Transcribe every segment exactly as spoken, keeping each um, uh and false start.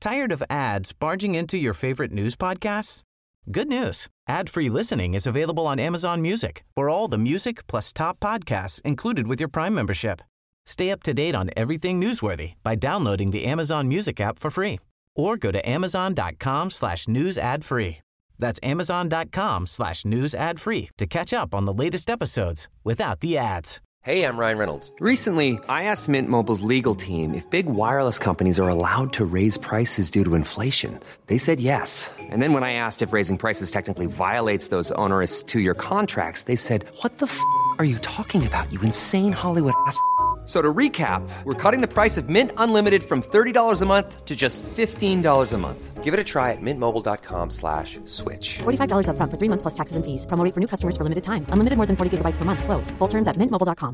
Tired of ads barging into your favorite news podcasts? Good news. Ad-free listening is available on Amazon Music for all the music plus top podcasts included with your Prime membership. Stay up to date on everything newsworthy by downloading the Amazon Music app for free or go to amazon.com slash news ad free. That's amazon.com slash news ad free to catch up on the latest episodes without the ads. Hey, I'm Ryan Reynolds. Recently, I asked Mint Mobile's legal team if big wireless companies are allowed to raise prices due to inflation. They said yes. And then when I asked if raising prices technically violates those onerous two-year contracts, they said, what the f*** are you talking about, you insane Hollywood ass f- So to recap, we're cutting the price of Mint Unlimited from thirty dollars a month to just fifteen dollars a month. Give it a try at mintmobile.com slash switch. forty-five dollars up front for three months plus taxes and fees. Promo rate for new customers for limited time. Unlimited more than forty gigabytes per month. Slows full terms at mint mobile dot com.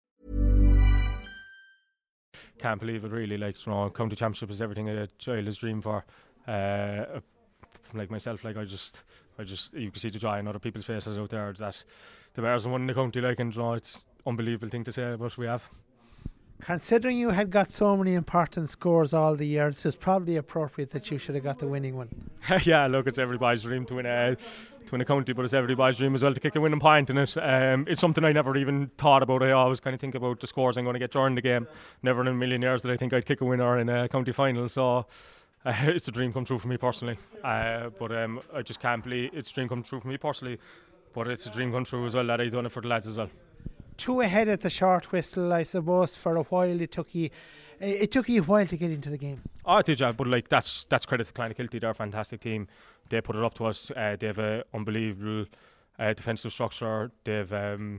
Can't believe it really. Like, you know, county championship is everything a child has dreamed for. Uh, like myself, like I just, I just, you can see the joy in other people's faces out there that the Bears have won in the county. Like, and you know, it's unbelievable thing to say, but we have. Considering you had got so many important scores all the years, it's probably appropriate that you should have got the winning one. Yeah, look, it's everybody's dream to win a to win a county, but it's everybody's dream as well to kick a winning point in it. Um, it's something I never even thought about. I always kind of think about the scores I'm going to get during the game. Never in a million years did I think I'd kick a winner in a county final. So uh, it's a dream come true for me personally. Uh, but um, I just can't believe it's a dream come true for me personally. But it's a dream come true as well that I've done it for the lads as well. Two ahead at the short whistle, I suppose. For a while, it took you, it took you a while to get into the game. Oh, it did, yeah. But like that's that's credit to Clonakilty. They're a fantastic team. They put it up to us. Uh, they have an unbelievable uh, defensive structure. They have um,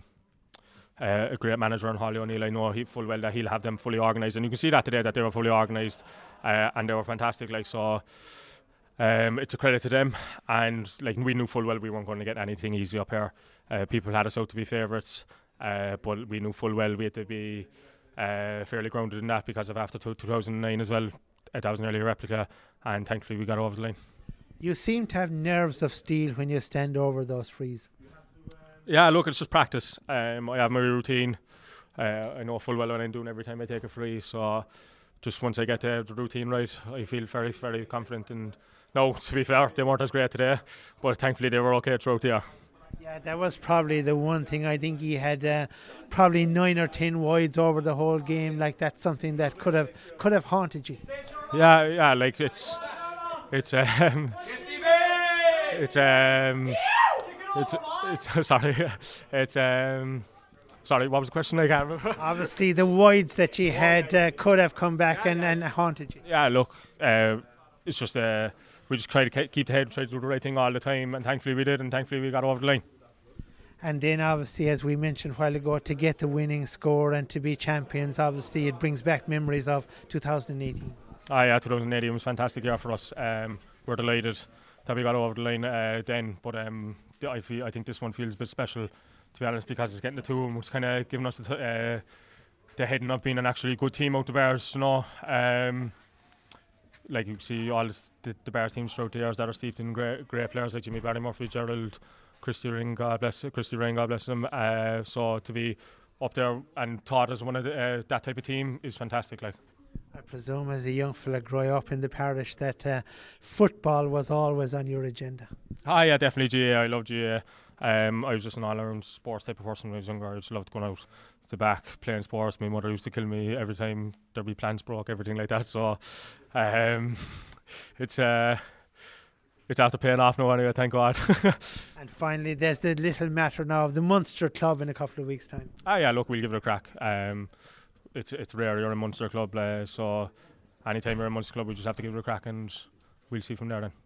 uh, a great manager in Holly O'Neill. I know he full well that he'll have them fully organised, and you can see that today that they were fully organised uh, and they were fantastic. Like so. Um, it's a credit to them, and like we knew full well we weren't going to get anything easy up here. Uh, people had us out to be favourites. Uh, but we knew full well we had to be uh, fairly grounded in that because of after two thousand nine as well. Uh, that was an earlier replica, and thankfully we got over the line. You seem to have nerves of steel when you stand over those frees. Yeah, look, it's just practice. Um, I have my routine. Uh, I know full well what I'm doing every time I take a free. So just once I get the, the routine right, I feel very, very confident. And no, to be fair, they weren't as great today, but thankfully they were okay throughout the year. Yeah, that was probably the one thing. I think he had uh, probably nine or ten wides over the whole game. Like that's something that could have could have haunted you. Yeah, yeah, like it's it's um it's um it's it's sorry it's um sorry. What was the question? I can't remember. Obviously, the wides that you had uh, could have come back and, and haunted you. Yeah, look, uh, it's just uh. We just try to keep the head, try to do the right thing all the time, and thankfully we did, and thankfully we got over the line. And then obviously, as we mentioned a while ago, to get the winning score and to be champions, obviously it brings back memories of two thousand eighteen. Ah, yeah, two thousand eighteen was a fantastic year for us. Um, we're delighted that we got over the line uh, then, but um, I feel I think this one feels a bit special, to be honest, because it's getting the two and was kind of giving us the, t- uh, the heading up being an actually good team out the Bears, you know. Um, Like you see all this, the, the Bears teams throughout the years that are steeped in great, great players like Jimmy Barry Murphy, Gerald, Christy Ring, God bless, Christy Ring, God bless them. Uh, so to be up there and taught as one of the, uh, that type of team is fantastic. Like I presume as a young fella growing up in the parish that uh, football was always on your agenda. Ah, yeah, definitely G A. I love G A. Um, I was just an all-around sports type of person when I was younger. I just loved going out the back playing sports. My mother used to kill me every time there'd be plans broke, everything like that. So um, it's uh, it's after paying off now anyway, thank God. And finally, there's the little matter now of the Munster Club in a couple of weeks' time. Ah, yeah, look, we'll give it a crack. Um, it's it's rare you're a Munster Club, uh, so anytime you're a Munster Club, we just have to give it a crack, and we'll see from there then.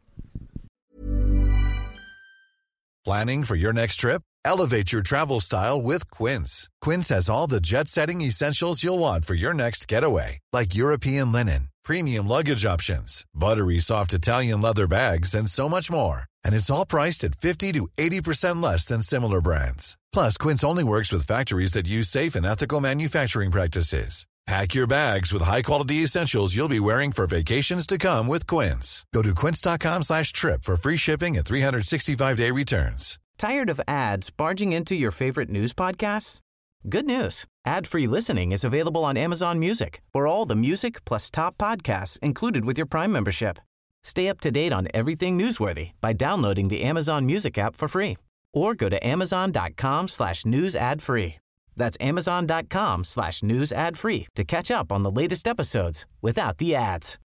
Planning for your next trip? Elevate your travel style with Quince. Quince has all the jet-setting essentials you'll want for your next getaway, like European linen, premium luggage options, buttery soft Italian leather bags, and so much more. And it's all priced at fifty to eighty percent less than similar brands. Plus, Quince only works with factories that use safe and ethical manufacturing practices. Pack your bags with high-quality essentials you'll be wearing for vacations to come with Quince. Go to quince.com slash trip for free shipping and three sixty-five day returns. Tired of ads barging into your favorite news podcasts? Good news. Ad-free listening is available on Amazon Music for all the music plus top podcasts included with your Prime membership. Stay up to date on everything newsworthy by downloading the Amazon Music app for free or go to amazon.com slash news ad free. That's amazon.com slash news ad free to catch up on the latest episodes without the ads.